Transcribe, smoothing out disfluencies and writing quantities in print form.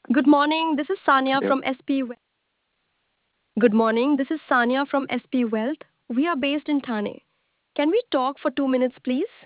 Good morning. This is Sanya Hello. from SP. Good morning. This is Sanya from SP Wealth. We are based in Thane. Can we talk for 2 minutes, please?